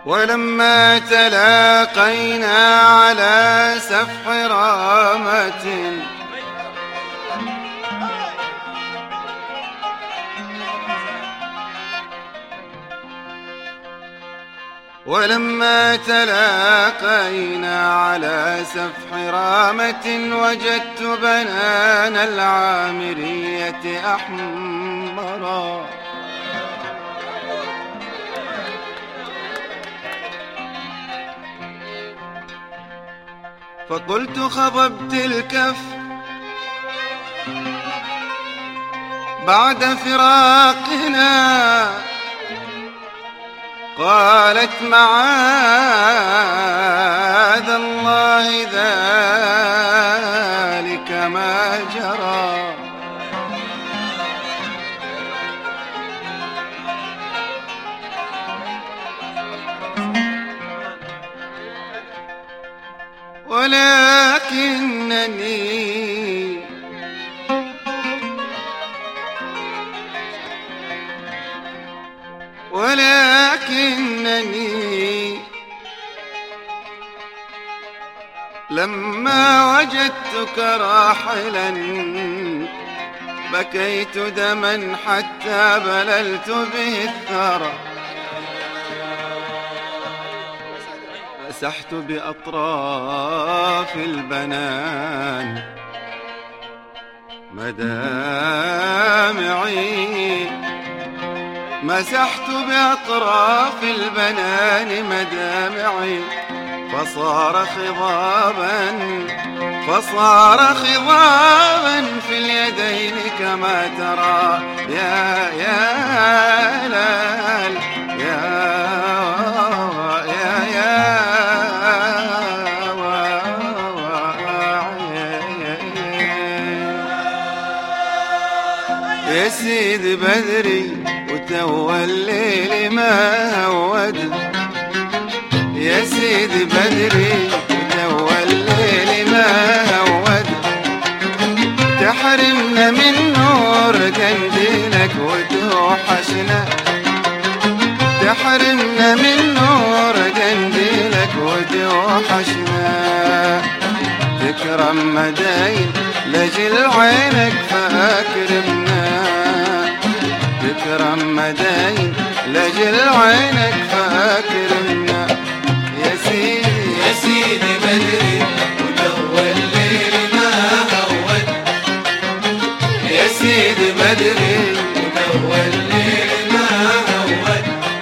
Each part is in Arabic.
ولما تلاقينا على سفح رامة ولما تلاقينا على سفح رامة وجدت بنان العامرية أحمرا فقلت خضبت الكف بعد فراقنا قالت معاذ الله ذلك ما جرى ولكنني لما وجدتك راحلا بكيت دما حتى بللت به الثرى مسحت بأطراف البنان مدامعي مسحت بأطراف البنان مدامعي فصار خضابا في اليدين كما ترى يا لال يا سيد بدري وتوى الليل ما هود يا سيد بدري وتوى الليل ما هود تحرمنا من نور قنديلك وتوحشنا تحرمنا من نور قنديلك وتوحشنا تكرم مداين لجل عينك فاكرمنا تكرم مداين لجل عينك فاكرمنا يا سيدي بدري وتوى الليل ما هود يا سيدي بدري وتوى الليل ما هود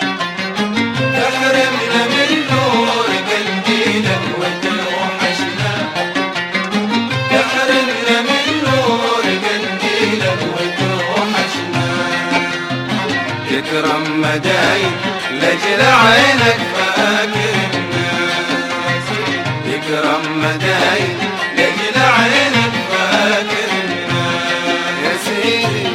تحرمنا من نور قنديلك وتوحشنا تحرمنا من نور قنديلك وتوحشنا تكرم مداين لجل عينك فاكرمنا تكرم مداين لجل عينك فاكرمنا يا سيدي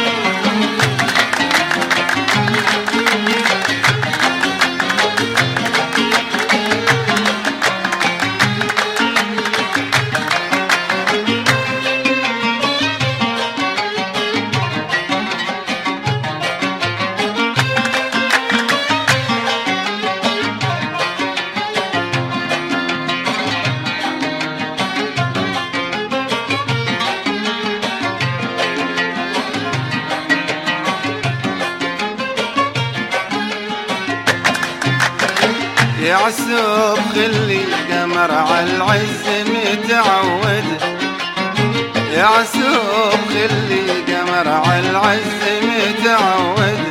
يا عسوب خلي قمر عالعز متعود يا عسوب خلي قمر عالعز متعود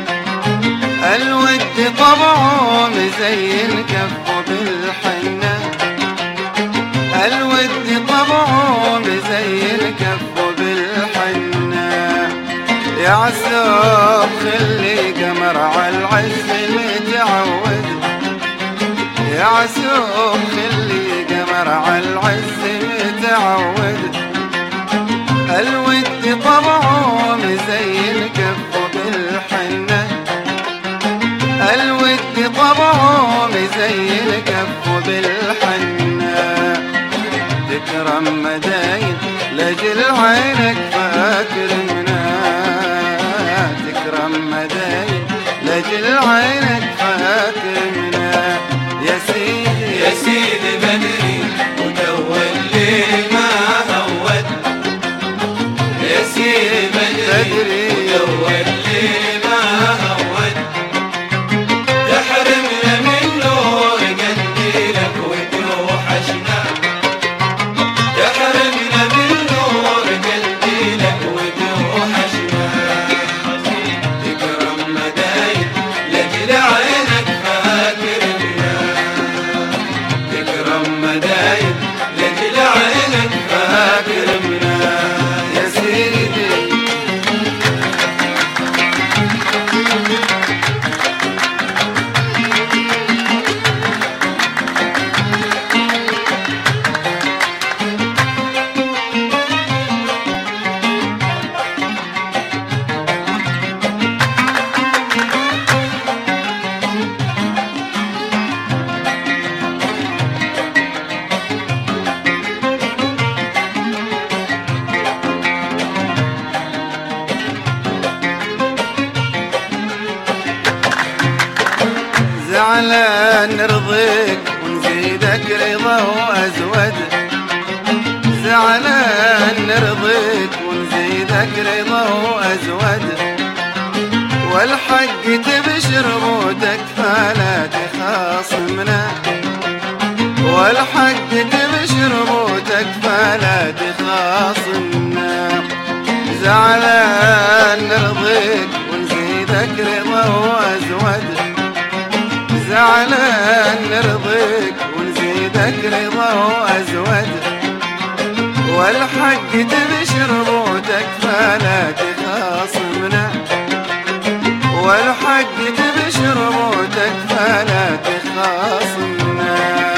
الود طبعه مزين كفه بالحنة الود طبعه مزين كفه بالحنة يا عسوب خلي قمر عالعز متعود يا عسوب خلي قمر عالعز متعود الود طبعه مزين كفه بالحنة الود طبعه مزين كفه بالحنة تكرم مداين لجل عينك فاكرمنا زعلان نرضيك ونزيدك رضا وأزود، زعلان نرضيك ونزيدك رضا وأزود، والحق تبشر موتك فلا تخاصمنا، والحق تبشر موتك فلا تخاصمنا. زعلان نرضيك ونزيدك رضا وأزود، زعلان نرضيك ونزيدك رضا وأزود، والحق تبشر موتك فلا تخاصمنا، والحق تبشر موتك فلا تخاصمنا.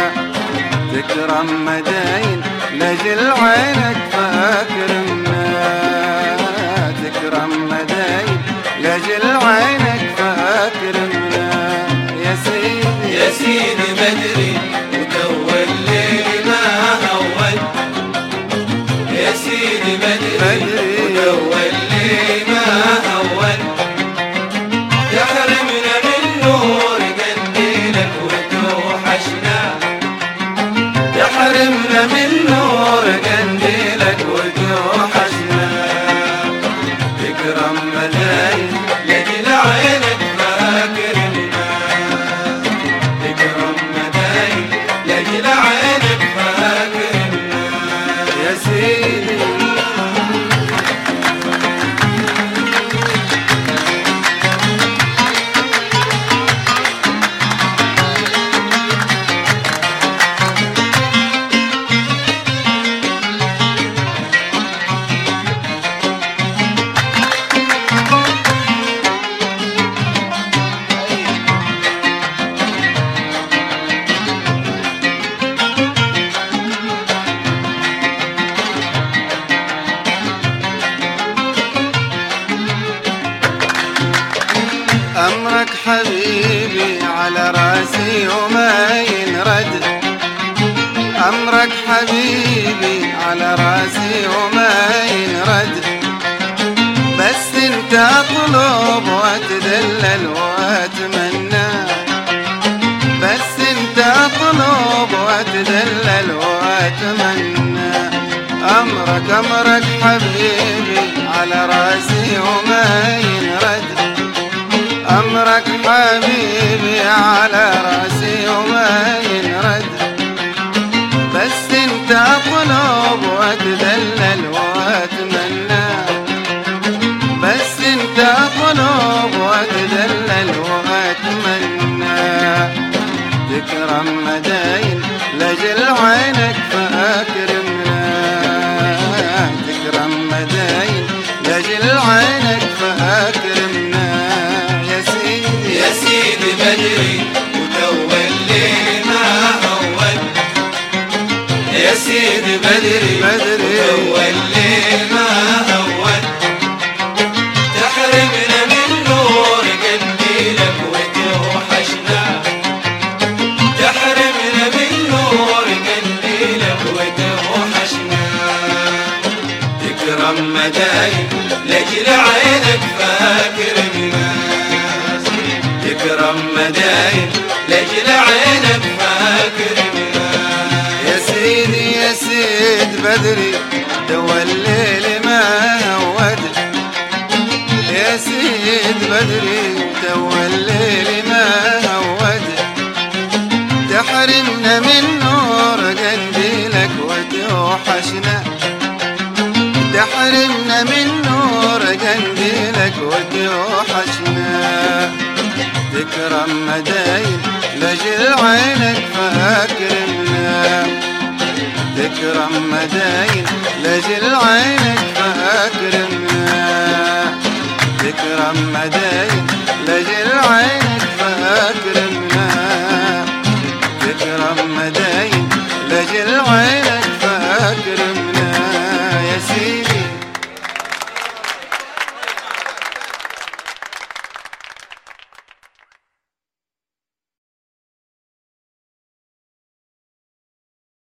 تكرم مداين لجل عينك فاكرمنا، تكرم مداين لجل عينك فاكرمنا. يا سيدي يا سيدي بدري وتو الليل ما هون، يا سيدي بدري وتو الليل ما هون، تحرمنا من نور قنديلك وتوحشنا، تحرمنا من نور قنديلك وتوحشنا. تكرم مداين لجل عينك فاكرمنا، تكرم مداين لجل عينك فاكرمنا. يا سيدي أمرك حبيبي على راسي وما ينرد، أمرك حبيبي على راسي وما ينرد، بس انت أطلب وأتدلل وأتمنى، بس انت أطلب وأتدلل وأتمنى. أمرك حبيبي على راسي وما ينرد، أمرك حبيبي على راسي وما ينرد، بس انت أطلب وأتدلل وأتمنى، بس انت أطلب وأتدلل وأتمنى. تكرم مداين لجل عينك فاكرمنا، تكرم مداين لجل عينك فاكرمنا. يا سيدي بدري وتو الليل ما هون، يا سيدي بدري وتو الليل ما هون، تحرمنا من نور قنديلك وتوحشنا، تحرمنا من نور قنديلك وتوحشنا. تكرم مداين لجل عينك فاكرمنا، تكرم مداين لجل عينك فاكرمنا. يا سيدي يا سيد بدري دوا الليل ما هود، يا سيد بدري دوا الليل ما هود، تحرمنا من نور قنديلك وتوحشنا، تحرمنا من نور قنديلك وتوحشنا. تكرم مداين لجل عينك فاكرمنا، تكرم مداين لجل عينك فاكرمنا، تكرم مداين